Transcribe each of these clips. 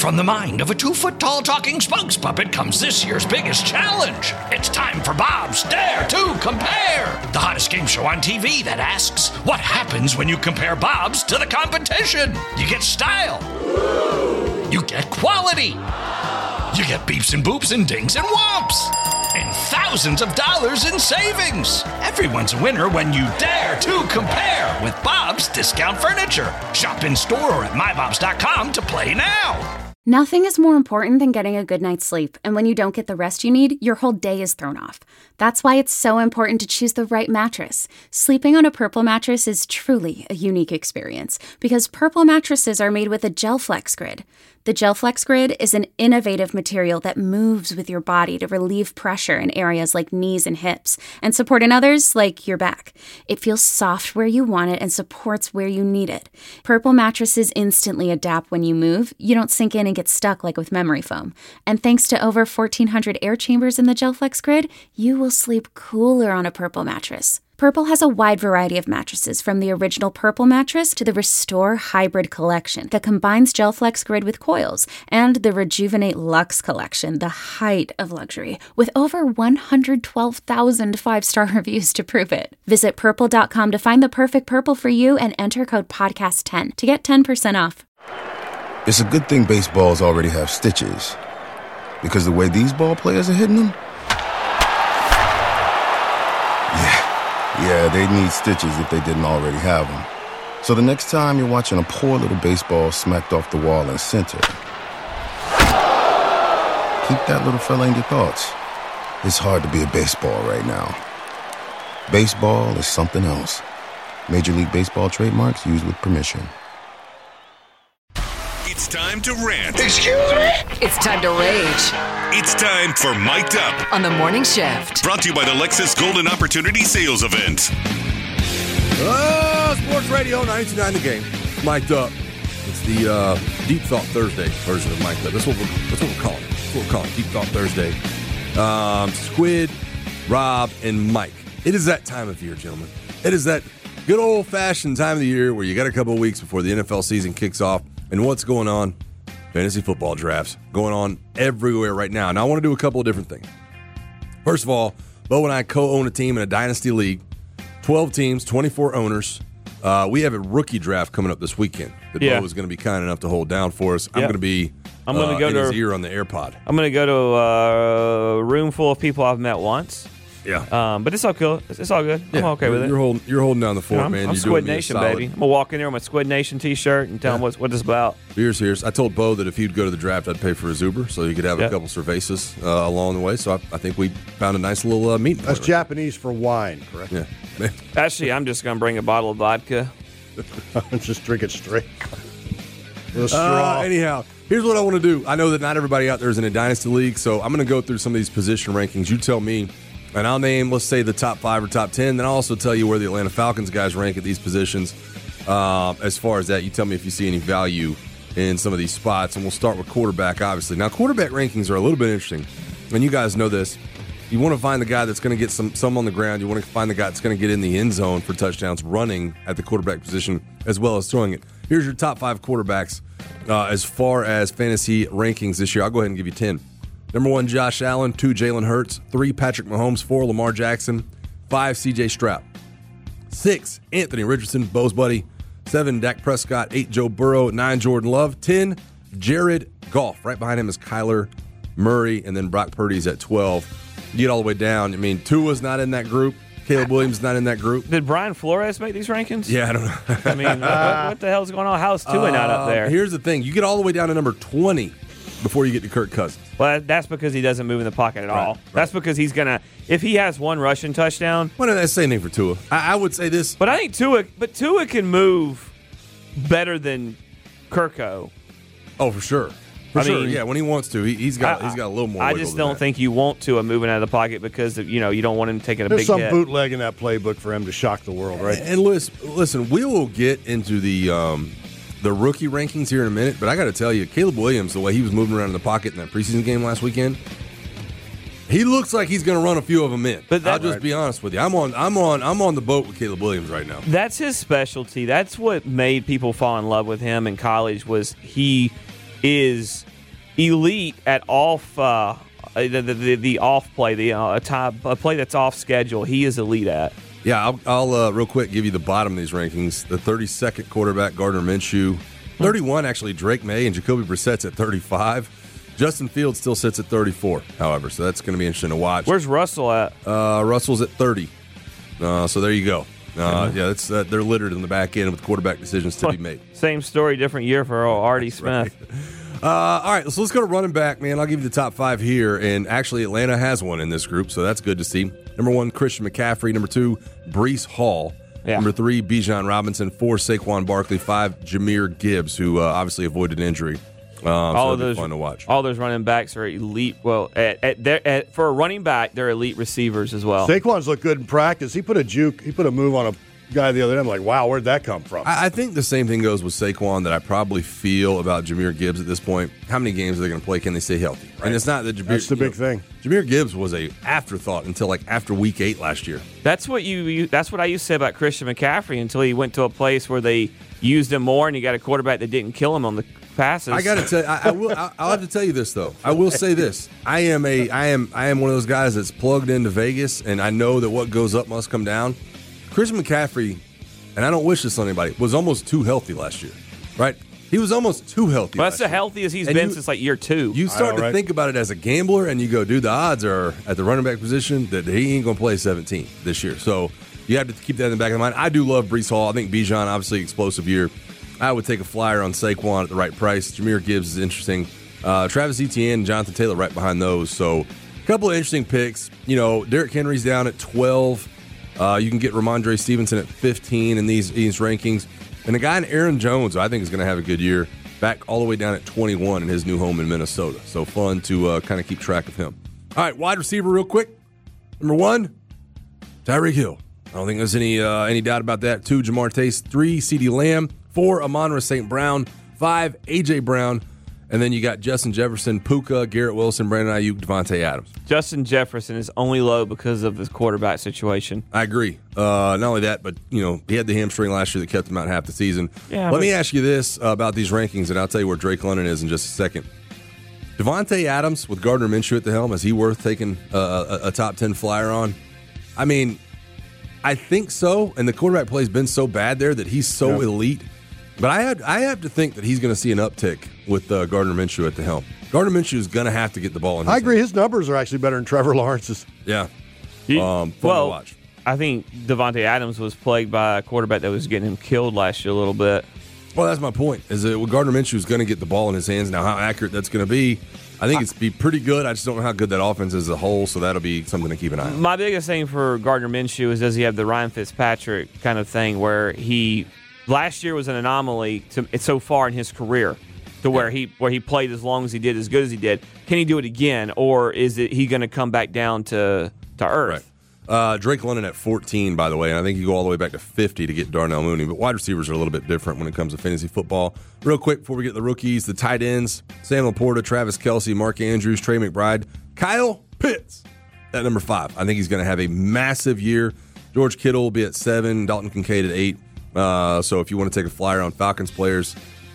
From the mind of a 2-foot-tall talking spokes puppet comes this year's biggest challenge. It's time for Bob's Dare to Compare, the hottest game show on TV that asks, what happens when you compare Bob's to the competition? You get style. You get quality. You get beeps and boops and dings and whomps. And thousands of dollars in savings. Everyone's a winner when you dare to compare with Bob's Discount Furniture. Shop in store or at mybobs.com to play now. Nothing is more important than getting a good night's sleep, and when you don't get the rest you need, your whole day is thrown off. That's why it's so important to choose the right mattress. Sleeping on a Purple mattress is truly a unique experience, because Purple mattresses are made with a GelFlex Grid. The GelFlex Grid is an innovative material that moves with your body to relieve pressure in areas like knees and hips, and support in others like your back. It feels soft where you want it and supports where you need it. Purple mattresses instantly adapt when you move. You don't sink in and get stuck like with memory foam. And thanks to over 1,400 air chambers in the GelFlex Grid, you will sleep cooler on a Purple mattress. Purple has a wide variety of mattresses, from the original Purple mattress to the Restore Hybrid collection that combines GelFlex Grid with coils, and the Rejuvenate Luxe collection, the height of luxury, with over 112,000 five-star reviews to prove it. Visit Purple.com to find the perfect Purple for you and enter code PODCAST10 to get 10% off. It's a good thing baseballs already have stitches, because the way these ball players are hitting them, yeah, they need stitches if they didn't already have them. So the next time you're watching a poor little baseball smacked off the wall in center, keep that little fella in your thoughts. It's hard to be a baseball right now. Baseball is something else. Major League Baseball trademarks used with permission. It's time to rant. Excuse me? It's time to rage It's time for Mic'd Up, on the morning shift. brought to you by the Lexus Golden Opportunity Sales Event. Sports Radio 92.9 The Game. Mic'd Up. It's the Deep Thought Thursday version of Mic'd Up. That's what we're calling it. That's what we're calling it. Deep Thought Thursday. Squid, Rob, and Mike. It is that time of year, gentlemen. It is that good old-fashioned time of the year where you got a couple of weeks before the NFL season kicks off. And what's going on? Fantasy football drafts going on everywhere right now. Now, I want to do a couple of different things. First of all, Bo and I co-own a team in a dynasty league. 12 teams, 24 owners. We have a rookie draft coming up this weekend that Bo is going to be kind enough to hold down for us. I'm going to be in his ear on the AirPod. I'm going to go to a room full of people I've met once. Yeah. But it's all cool. It's all good. I'm okay with it. You're holding down the fort, man. I'm You're Squid doing Nation, me a solid. baby. I'm going to walk in there with my Squid Nation t-shirt and tell them what it's about. Here's. I told Bo that if he'd go to the draft, I'd pay for his Uber so he could have a couple cervezas along the way. So I think we found a nice little meeting. That's Japanese for wine, correct? Yeah. Actually, I'm just going to bring a bottle of vodka. Just drink it straight. With a straw. Anyhow, here's what I want to do. I know that not everybody out there is in a dynasty league, so I'm going to go through some of these position rankings. You tell me, and I'll name, let's say, the top 5 or top 10. Then I'll also tell you where the Atlanta Falcons guys rank at these positions. As far as that, you tell me if you see any value in some of these spots, and we'll start with quarterback, obviously. Now, quarterback rankings are a little bit interesting, and you guys know this. You want to find the guy that's going to get some on the ground. You want to find the guy that's going to get in the end zone for touchdowns running at the quarterback position as well as throwing it. Here's your top 5 quarterbacks as far as fantasy rankings this year. I'll go ahead and give you 10. Number 1, Josh Allen. 2, Jalen Hurts. 3, Patrick Mahomes. 4, Lamar Jackson. 5, C.J. Stroud. 6, Anthony Richardson, Bo's buddy. 7, Dak Prescott. 8, Joe Burrow. 9, Jordan Love. 10, Jared Goff. Right behind him is Kyler Murray, and then Brock Purdy's at 12. You get all the way down. I mean, Tua's not in that group. Caleb Williams not in that group. Did Brian Flores make these rankings? Yeah, I don't know. I mean, what the hell's going on? How's Tua not up there? Here's the thing. You get all the way down to number 20 before you get to Kirk Cousins. Well, that's because he doesn't move in the pocket at all. Right. That's because he's going to – if he has one rushing touchdown – Well, that's the same thing for Tua. I would say this. But I think Tua can move better than Kirko. Oh, for sure. For sure, yeah. When he wants to, he's got a little more. I just don't think you want Tua moving out of the pocket because you don't want him taking a There's big some hit. bootleg in that playbook for him to shock the world, right? And listen, we will get into the rookie rankings here in a minute, but I got to tell you, Caleb Williams, the way he was moving around in the pocket in that preseason game last weekend, he looks like he's going to run a few of them in. But I'll just be honest with you, I'm on the boat with Caleb Williams right now. That's his specialty. That's what made people fall in love with him in college. Was he is elite at off the off play, a play that's off schedule. He is elite at. Yeah, I'll real quick give you the bottom of these rankings. The 32nd quarterback, Gardner Minshew. 31, actually, Drake May, and Jacoby Brissett's at 35. Justin Fields still sits at 34, however, so that's going to be interesting to watch. Where's Russell at? Russell's at 30. So there you go. Yeah, they're littered in the back end with quarterback decisions to be made. Same story, different year for Artie Smith. Right. All right, so let's go to running back, man. I'll give you the top 5 here, and actually Atlanta has one in this group, so that's good to see. Number 1, Christian McCaffrey. Number 2, Breece Hall. Yeah. Number 3, Bijan Robinson. 4, Saquon Barkley. 5, Jahmyr Gibbs, who obviously avoided injury. All of those fun to watch. All those running backs are elite. Well, for a running back, they're elite receivers as well. Saquon's looked good in practice. He put a move on a guy the other day. I'm like, wow, where'd that come from? I think the same thing goes with Saquon that I probably feel about Jahmyr Gibbs at this point. How many games are they going to play? Can they stay healthy? Right. And it's not that Jahmyr. That's the big thing. Jahmyr Gibbs was a afterthought until like after week 8 last year. That's what that's what I used to say about Christian McCaffrey until he went to a place where they used him more and you got a quarterback that didn't kill him on the passes. I got to tell you, I'll have to tell you this though. I will say this: I am one of those guys that's plugged into Vegas, and I know that what goes up must come down. Christian McCaffrey, and I don't wish this on anybody, was almost too healthy last year, right? He was almost too healthy. Well, that's the healthiest he's been since like year 2. You start to think about it as a gambler, and you go, dude, the odds are at the running back position that he ain't going to play 17 this year. So you have to keep that in the back of the mind. I do love Breece Hall. I think Bijan, obviously, explosive year. I would take a flyer on Saquon at the right price. Jahmyr Gibbs is interesting. Travis Etienne and Jonathan Taylor right behind those. So a couple of interesting picks. You know, Derrick Henry's down at 12. You can get Ramondre Stevenson at 15 in these rankings. And a guy in Aaron Jones, I think, is going to have a good year, back all the way down at 21 in his new home in Minnesota. So fun to kind of keep track of him. All right, wide receiver real quick. Number 1, Tyreek Hill. I don't think there's any doubt about that. 2, Jamar Chase. 3, CeeDee Lamb. 4, Amon-Ra St. Brown. 5, A.J. Brown. And then you got Justin Jefferson, Puka, Garrett Wilson, Brandon Ayuk, Devontae Adams. Justin Jefferson is only low because of his quarterback situation. I agree. Not only that, but he had the hamstring last year that kept him out half the season. Yeah, Let me ask you this about these rankings, and I'll tell you where Drake London is in just a second. Devontae Adams with Gardner Minshew at the helm, is he worth taking a top 10 flyer on? I mean, I think so, and the quarterback play has been so bad there that he's so elite. But I have to think that he's going to see an uptick with Gardner Minshew at the helm. Gardner Minshew is going to have to get the ball in his I agree. hands. His numbers are actually better than Trevor Lawrence's. Yeah. Fun to watch. I think Devontae Adams was plagued by a quarterback that was getting him killed last year a little bit. Well, that's my point, is that Gardner Minshew is going to get the ball in his hands. Now, how accurate that's going to be, I think it's be pretty good. I just don't know how good that offense is as a whole, so that'll be something to keep an eye on. My biggest thing for Gardner Minshew is, does he have the Ryan Fitzpatrick kind of thing where last year was an anomaly so far in his career, to where he played as long as he did, as good as he did. Can he do it again, or is he going to come back down to earth? Right. Drake London at 14, by the way, and I think you go all the way back to 50 to get Darnell Mooney. But wide receivers are a little bit different when it comes to fantasy football. Real quick before we get the rookies, the tight ends: Sam Laporta, Travis Kelce, Mark Andrews, Trey McBride, Kyle Pitts at number 5. I think he's going to have a massive year. George Kittle will be at 7, Dalton Kincaid at 8. So if you want to take a flyer on Falcons players,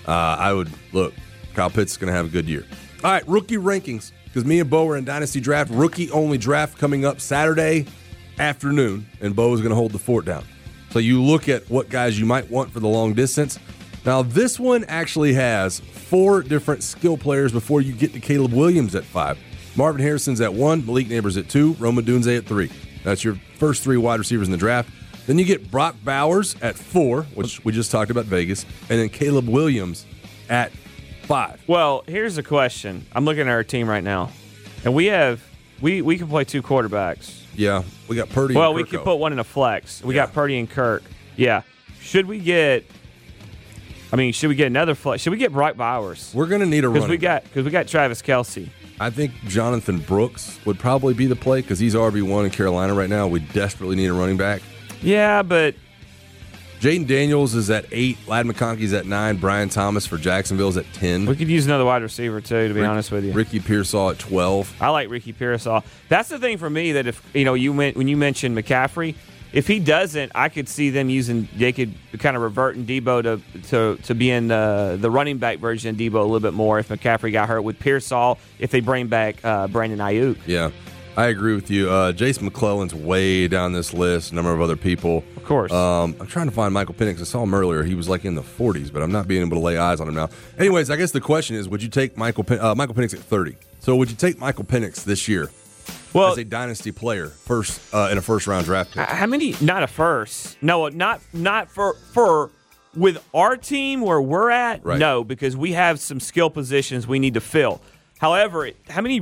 I would look. Kyle Pitts is going to have a good year. All right, rookie rankings, because me and Bo are in Dynasty Draft. Rookie-only draft coming up Saturday afternoon, and Bo is going to hold the fort down. So you look at what guys you might want for the long distance. Now, this one actually has 4 different skill players before you get to Caleb Williams at 5. Marvin Harrison's at 1, Malik Neighbors at 2, Rome Odunze at 3. That's your first 3 wide receivers in the draft. Then you get Brock Bowers at 4, which we just talked about, Vegas, and then Caleb Williams at 5. Well, here's the question. I'm looking at our team right now, and we can play 2 quarterbacks. Yeah, we got Purdy. Well, and we Kirko. could put one in a flex. We got Purdy and Kirk. Yeah. Should we get another flex? Should we get Brock Bowers? We're going to need a running back. Because we got Travis Kelce. I think Jonathan Brooks would probably be the play because he's RB1 in Carolina right now. We desperately need a running back. Yeah, but Jaden Daniels is at 8. Ladd McConkey's at 9. Brian Thomas for Jacksonville's at 10. we could use another wide receiver too, to be honest with you. Ricky Pearsall at 12. I like Ricky Pearsall. That's the thing for me, that if when you mentioned McCaffrey, If he doesn't, I could see them they could kind of reverting Debo to being the running back version of Debo a little bit more if McCaffrey got hurt with Pearsall, if they bring back Brandon Ayuk. Yeah, I agree with you. Jason McClellan's way down this list, a number of other people. Of course. I'm trying to find Michael Penix. I saw him earlier. He was like in the 40s, but I'm not being able to lay eyes on him now. Anyways, I guess the question is, would you take Michael Penix at 30? So would you take Michael Penix this year? Well, as a dynasty player, in a first-round draft pick. How many? Not a first. No, not for with our team where we're at. Right. No, because we have some skill positions we need to fill. However, how many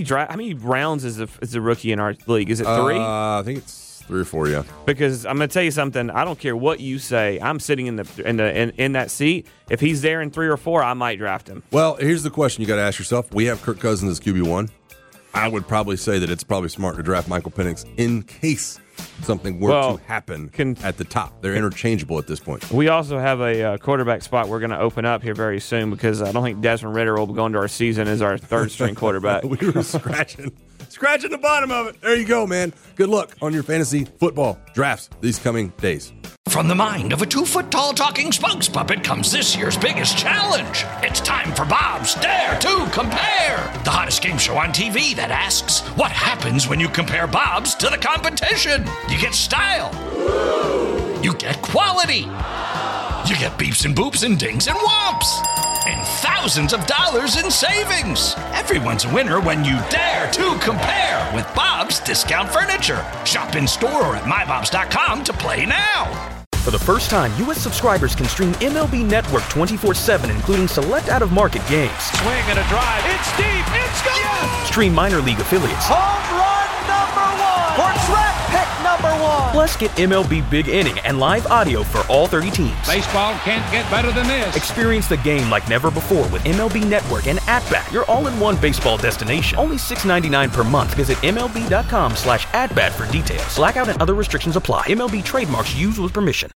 rounds is a rookie in our league? Is it 3? I think it's 3 or 4. Yeah. Because I'm going to tell you something. I don't care what you say. I'm sitting in that seat. If he's there in 3 or 4, I might draft him. Well, here's the question you got to ask yourself. We have Kirk Cousins as QB1. I would probably say that it's probably smart to draft Michael Penix in case something were to happen at the top. They're interchangeable at this point. We also have a quarterback spot we're going to open up here very soon because I don't think Desmond Ridder will go into our season as our third-string quarterback. We were scratching the bottom of it. There you go, man. Good luck on your fantasy football drafts these coming days. From the mind of a 2-foot-tall talking spokes puppet comes this year's biggest challenge. It's time for Bob's Dare to Compare, the hottest game show on TV that asks, what happens when you compare Bob's to the competition? You get style. You get quality. You get beeps and boops and dings and whomps. And thousands of dollars in savings. Everyone's a winner when you dare to compare with Bob's Discount Furniture. Shop in store or at mybobs.com to play now. For the first time, U.S. subscribers can stream MLB Network 24/7, including select out-of-market games. Swing and a drive. It's deep. It's gone. Yes! Stream minor league affiliates. Home run number 1. For draft pick number 1. Plus, get MLB Big Inning and live audio for all 30 teams. Baseball can't get better than this. Experience the game like never before with MLB Network and At-Bat, your all-in-one baseball destination. Only $6.99 per month. Visit MLB.com/AtBat for details. Blackout and other restrictions apply. MLB trademarks used with permission.